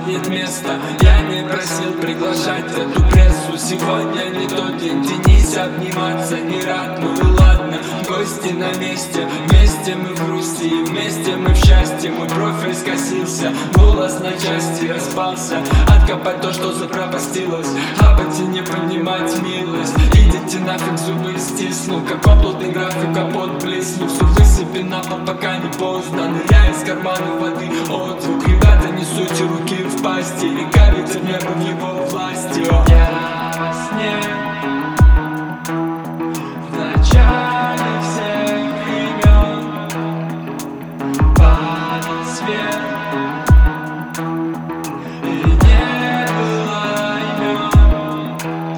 нет места. Я не просил приглашать эту прессу. Сегодня не тот день, тянись обниматься. Не рад, ну и ладно, гости на месте. Вместе мы в грусти и вместе мы в счастье. Мой профиль скосился, голос на части распался. Откопать то, что запропастилось, хапать и не понимать милость. Идите нафиг, зубы стисну, как оплотный график, капот блесну. Все высыпи на пол, пока не поздно. Ныряя из кармана воды отзвук. Ребята, не суйте руки в пасти, река ветер, небо в его власти. Я во сне, в начале всех времен, падал свет, и не было имен.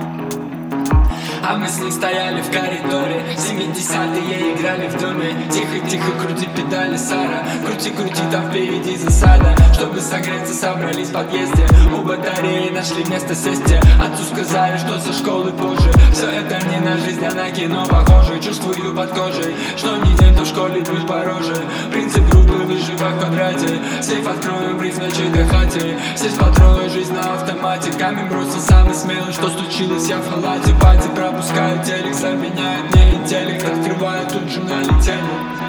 А мы с ним стояли в коридоре, 70-е играли в доме. Тихо-тихо крути педали, Сара, крути-крути, там впереди засада. Чтобы согреться, собрались в подъезде, у батареи нашли место сесть. Отцу сказали, что со школы позже. Все это не на жизнь, а на кино похоже. Чувствую под кожей, что не день, то в школе будь пороже. Принцип группы выживай в квадрате. Сейф откроем, бриф на чьей-то хате. Сесть по трое, жизнь на автомате. Камень бросил самый смелый, что случилось, я в халате. Пати пропускают телек, заменяют мне интеллект. Открываю, тут же налетели.